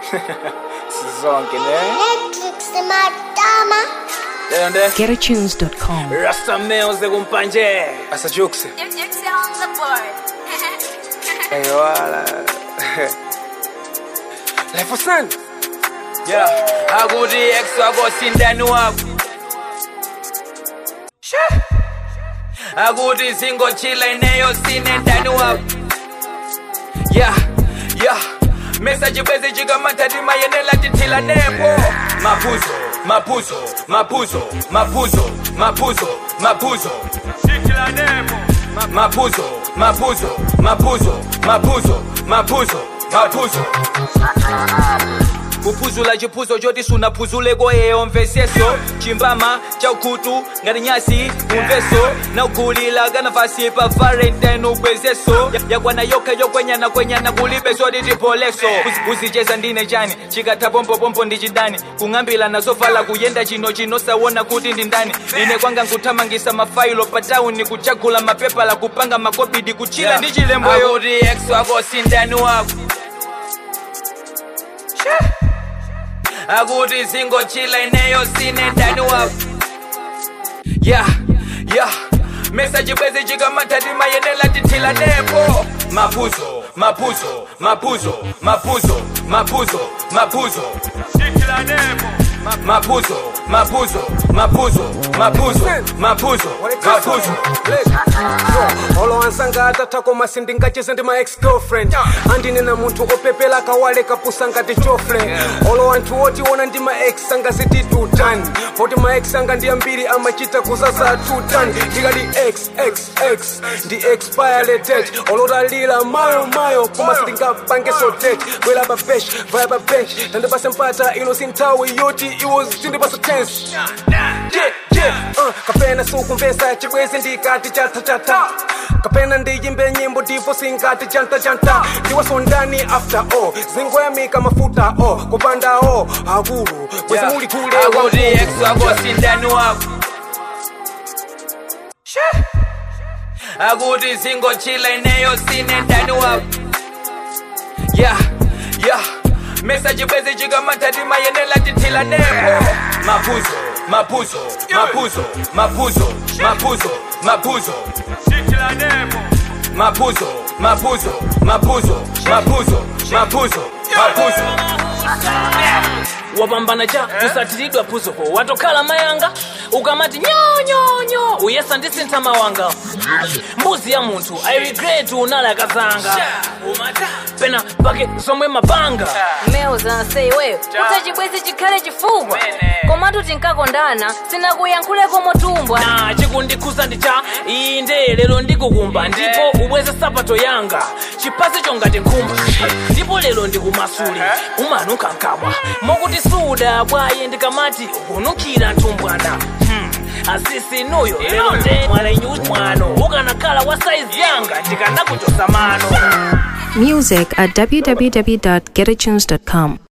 Sizonke ne Netflix madama Yonde GetAtunes.com. Rasta Meoze kumpanje Asa jokes on the board. Wala Life son Yeah Agudi ex wako sindani wako Agudi zingo chila ineyo sine ndani wako Yeah Message bezi jiga matadi mayenela titila nepo Mapuzo Titila nepo Mapuzo Kupuzula chipuzo joti suna puzule goye omveseso Chimbama, chaukutu, ngari nyasi, umveso Na ukulila gana fasi pa Valentine ubwezeso Yakwana yoka yokwenyana kwenyana kulibeso ditipoleso Uzicheza ndine jani, chikata pompo ndichidani Kungambila na sofala kuyenda chino sawona kuti ndindani Ine kwanga nkutamangisa mafailo patauni kuchakula mapepa la kupanga makopidi kuchila ndichilembo yo Agudi ex wako sindani wako Agudi zingo chila ineyo sine ndani wako Yeah Message bezi jiga matadi mayenela titila nepo Mapuzo Titila nepo Mapuzo Olo ansanga atatako masindinga chese ndi my ex-girlfriend Andine na muntu opepela kawale kapusa ngati chofle Olo anthu oti ona ndi my ex anga ziti tutani Poti my ex anga ndi ambiri amachita kuzaza tutani Ndikali ex ndi expire date Olo talila mayo Kuma sindinga pange so date Kwela ba bench, vaya ba bench Tande basa mpata ino sintawi yoti Iwo zindi basa tense Kapena sukumvesa chibwezi ndikati chata Kapena ndiyimbe nyimbo divo singati janta Ndiwa sondani after all Zingo ya mika mafuta Kupanda aguru Wezi muli kule Agudi ex wako sindani wako Agudi zingo chila ineyo sine ndani wako Yeah Message bezi jiga matadi mayenela titila nepo Mapuzo Titila nepo Mapuzo Wapambana cha usatiridwa puzuko watokala mayanga ukamati nyonyo uyesa ndisinta mawanga mbuzi ya muntu I regret unala kazanga pena pake somwe mapanga Meoza say wewe utachibwezi chikhale chifukwa komatu tinkakondana sina kuyankhuleko motumbwa na chikundikuza ndicha inde lero ndikukumba ndipo ubweze sapato yanga chipasi chongati nkhumba ndipo lero ndikumasuli umanuka nkabwa mokuti suda bwaye ndikamati ukunukira ntumbwana asisi nuyo lero nde mwana inyu mwano ukanakala wa size yanga ndikanakuchosa mano Music at www.getatunes.com.